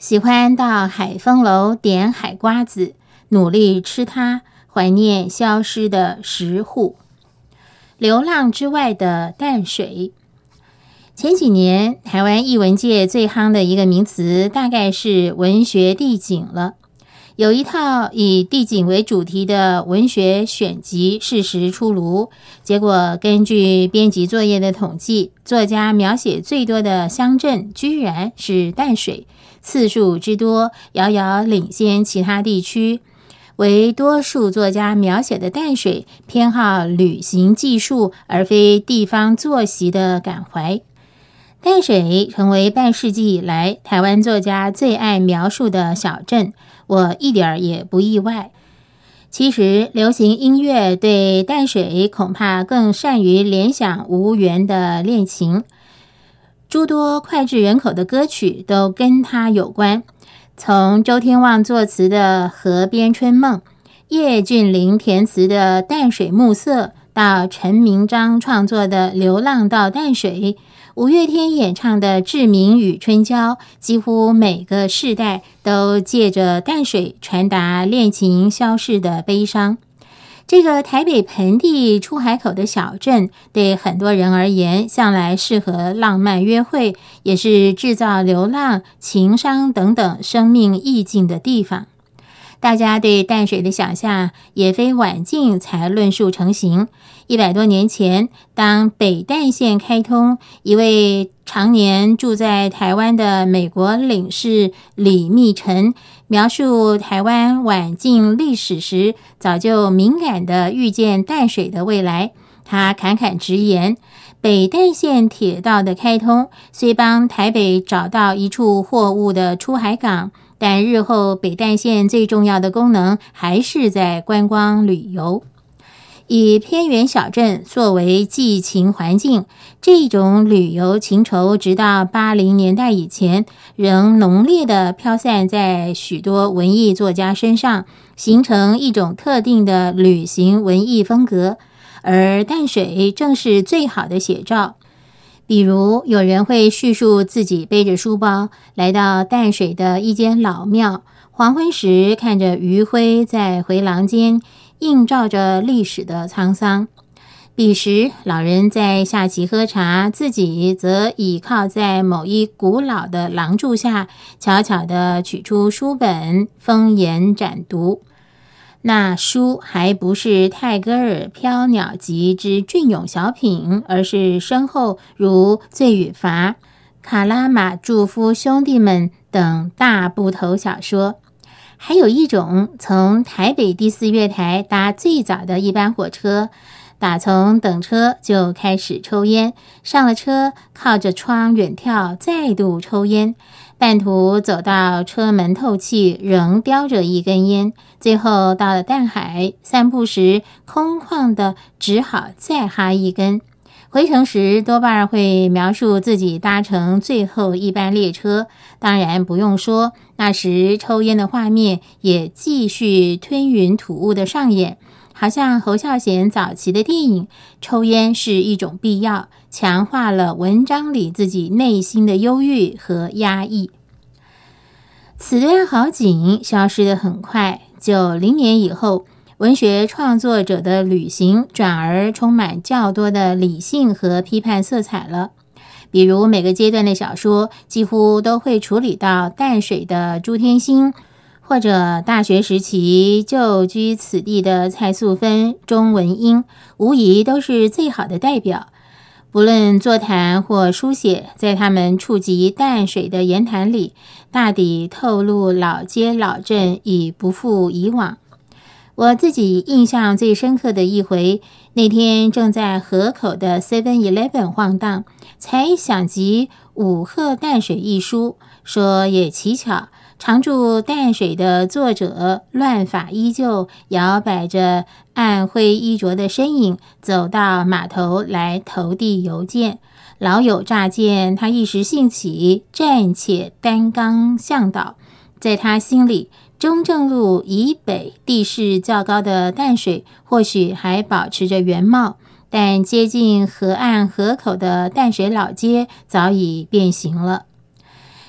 喜欢到海风楼点海瓜子，努力吃它，怀念消失的食户。流浪之外的淡水。前几年台湾艺文界最夯的一个名词大概是文学地景了。有一套以地景为主题的文学选集适时出炉，结果根据编辑作业的统计，作家描写最多的乡镇居然是淡水，次数之多遥遥领先其他地区。为多数作家描写的淡水偏好旅行技术而非地方作息的感怀。淡水成为半世纪以来台湾作家最爱描述的小镇，我一点也不意外。其实流行音乐对淡水恐怕更善于联想无缘的恋情，诸多脍炙人口的歌曲都跟它有关。从周天旺作词的《河边春梦》，叶俊麟填词的《淡水暮色》，到陈明章创作的《流浪到淡水》，五月天演唱的《志明与春娇》，几乎每个世代都借着淡水传达恋情消逝的悲伤。这个台北盆地出海口的小镇，对很多人而言向来适合浪漫约会，也是制造流浪、情伤等等生命意境的地方。大家对淡水的想象也非晚近才论述成型。100多年前，当北淡线开通，一位常年住在台湾的美国领事李密臣描述台湾晚近历史时，早就敏感地预见淡水的未来。他侃侃直言，北淡线铁道的开通虽帮台北找到一处货物的出海港，但日后北淡线最重要的功能还是在观光旅游。以偏远小镇作为寄情环境，这种旅游情愁直到80年代以前仍浓烈地飘散在许多文艺作家身上，形成一种特定的旅行文艺风格，而淡水正是最好的写照。比如有人会叙述自己背着书包来到淡水的一间老庙，黄昏时看着余晖在回廊间映照着历史的沧桑。彼时老人在下棋喝茶，自己则倚靠在某一古老的廊柱下，悄悄地取出书本，风言展读。那书还不是泰戈尔飘鸟集之隽永小品，而是深厚如《罪与罚》、卡拉马祝夫兄弟们等大部头小说。还有一种从台北第4月台搭最早的一班火车，打从等车就开始抽烟，上了车靠着窗远眺，再度抽烟，半途走到车门透气，仍叼着一根烟，最后到了淡海，散步时空旷的只好再哈一根。回程时多半会描述自己搭乘最后一班列车，当然不用说，那时抽烟的画面也继续吞云吐雾的上演，好像侯孝贤早期的电影，抽烟是一种必要，强化了文章里自己内心的忧郁和压抑。此段好景消失得很快，90年以后，文学创作者的旅行转而充满较多的理性和批判色彩了。比如每个阶段的小说几乎都会处理到淡水的朱天心，或者大学时期就居此地的蔡素芬、钟文英，无疑都是最好的代表。不论座谈或书写，在他们触及淡水的言谈里，大抵透露老街老镇已不复以往。我自己印象最深刻的一回，那天正在河口的 7-Eleven 晃荡，才想及武赫淡水一书，说也奇巧，常驻淡水的作者乱发依旧，摇摆着暗灰衣着的身影，走到码头来投递邮件。老友乍见他一时兴起，暂且担纲向导。在他心里，中正路以北地势较高的淡水或许还保持着原貌，但接近河岸河口的淡水老街早已变形了。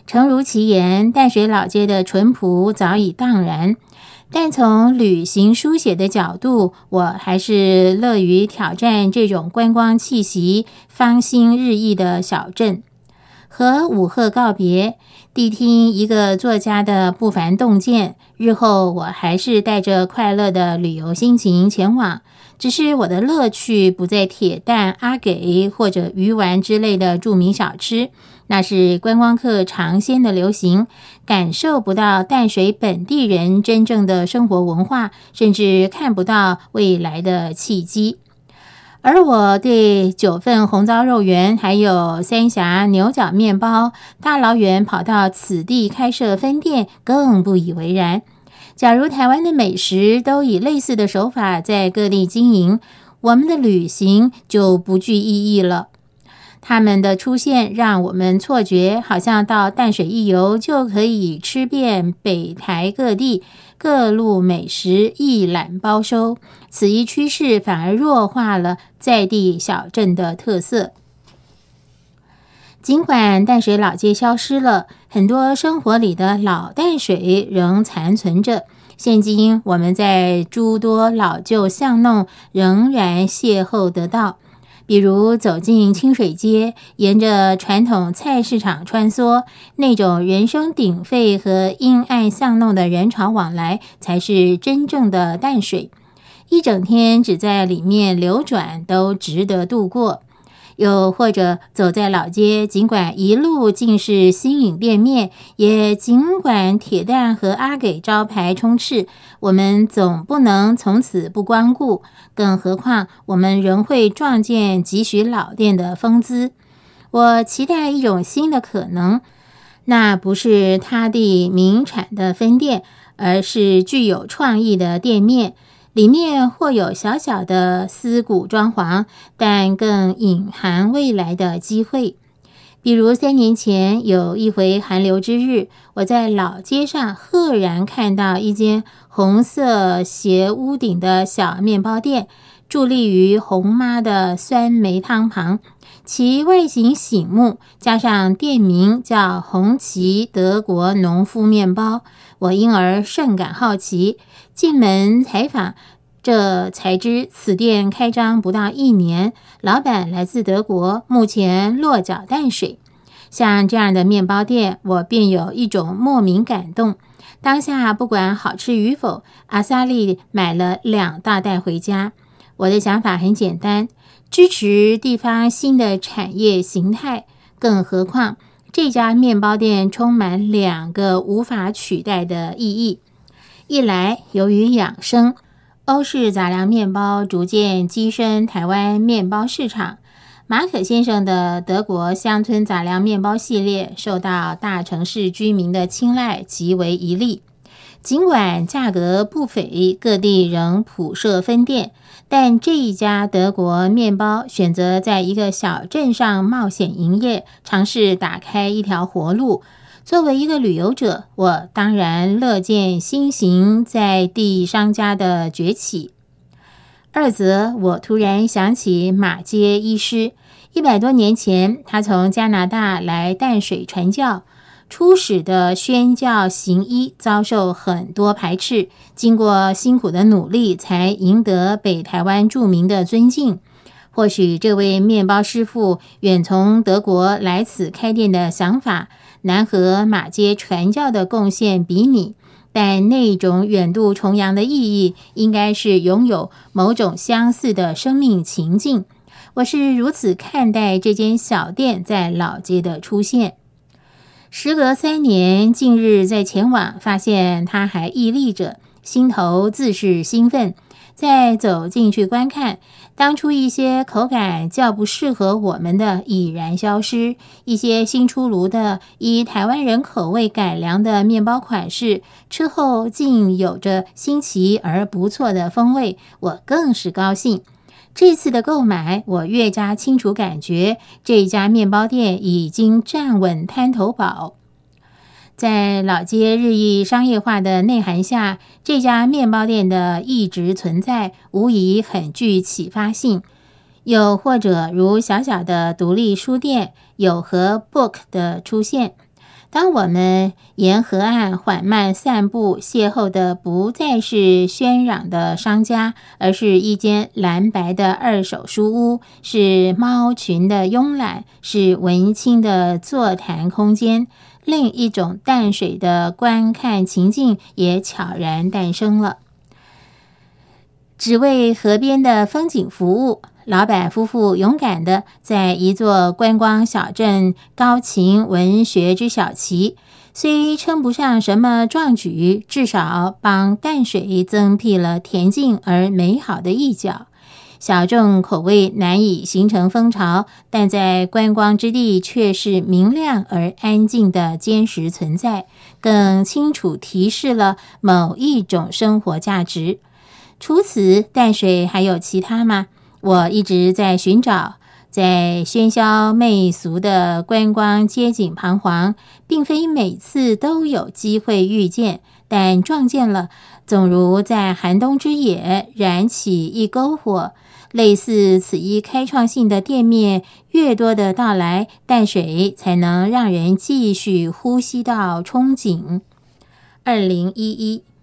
诚如其言，淡水老街的淳朴早已荡然，但从旅行书写的角度，我还是乐于挑战这种观光气息芳心日益的小镇。和武赫告别，谛听一个作家的不凡洞见，日后我还是带着快乐的旅游心情前往，只是我的乐趣不在铁蛋、阿给或者鱼丸之类的著名小吃，那是观光客尝鲜的流行，感受不到淡水本地人真正的生活文化，甚至看不到未来的契机。而我对9份红糟肉圆还有三峡牛角面包大老远跑到此地开设分店更不以为然。假如台湾的美食都以类似的手法在各地经营，我们的旅行就不具意义了。他们的出现让我们错觉，好像到淡水一游就可以吃遍北台各地各路美食，一览包收。此一趋势反而弱化了在地小镇的特色。尽管淡水老街消失了，很多生活里的老淡水仍残存着。现今我们在诸多老旧巷弄仍然邂逅得到，比如走进清水街，沿着传统菜市场穿梭，那种人声鼎沸和阴暗巷弄的人潮往来，才是真正的淡水。一整天只在里面流转都值得度过。又或者走在老街，尽管一路尽是新颖店面，也尽管铁蛋和阿给招牌充斥，我们总不能从此不光顾，更何况我们仍会撞见几许老店的风姿。我期待一种新的可能，那不是他地名产的分店，而是具有创意的店面，里面或有小小的思古装潢，但更隐含未来的机会。比如3年前有一回寒流之日，我在老街上赫然看到一间红色斜屋顶的小面包店，伫立于红妈的酸梅汤旁，其外形醒目，加上店名叫红旗德国农夫面包，我因而甚感好奇，进门采访，这才知此店开张不到1年，老板来自德国，目前落脚淡水。像这样的面包店，我便有一种莫名感动。当下不管好吃与否，阿萨利买了2大袋回家。我的想法很简单，支持地方新的产业形态，更何况这家面包店充满2个无法取代的意义。一来，由于养生，欧式杂粮面包逐渐跻身台湾面包市场，马可先生的德国乡村杂粮面包系列受到大城市居民的青睐，极为一例。尽管价格不菲，各地仍普设分店，但这一家德国面包选择在一个小镇上冒险营业，尝试打开一条活路。作为一个旅游者，我当然乐见新型在地商家的崛起。二则，我突然想起马街医师，100多年前，他从加拿大来淡水传教，初始的宣教行医遭受很多排斥，经过辛苦的努力，才赢得北台湾著名的尊敬。或许这位面包师傅远从德国来此开店的想法，难和马街传教的贡献比拟，但那种远渡重洋的意义，应该是拥有某种相似的生命情境。我是如此看待这间小店在老街的出现。时隔3年，近日在前往，发现它还屹立着，心头自是兴奋。再走进去观看，当初一些口感较不适合我们的已然消失，一些新出炉的以台湾人口味改良的面包款式，吃后竟有着新奇而不错的风味，我更是高兴。这次的购买，我越加清楚感觉这家面包店已经站稳滩头堡。在老街日益商业化的内涵下，这家面包店的一直存在，无疑很具启发性。又或者如小小的独立书店有和 Book 的出现， 当我们沿河岸缓慢散步，邂逅的不再是喧嚷的商家，而是一间蓝白的二手书屋，是猫群的慵懒，是文青的座谈空间。另一种淡水的观看情境也悄然诞生了。只为河边的风景服务，老板夫妇勇敢地在一座观光小镇高擎文学之小旗，虽称不上什么壮举，至少帮淡水增辟了恬静而美好的一角。小众口味难以形成风潮，但在观光之地却是明亮而安静的坚实存在，更清楚提示了某一种生活价值。除此，淡水还有其他吗？我一直在寻找，在喧嚣媚俗的观光街景彷徨，并非每次都有机会遇见，但撞见了，总如在寒冬之野燃起一篝火。类似此一开创性的店面越多的到来，淡水才能让人继续呼吸到憧憬。2011